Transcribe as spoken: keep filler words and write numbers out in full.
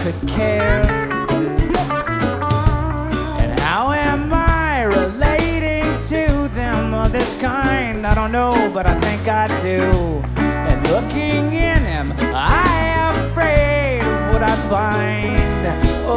to care. And how am I relating to them of this kind? I don't know, but I think I do. And looking in him, I am afraid of what I find.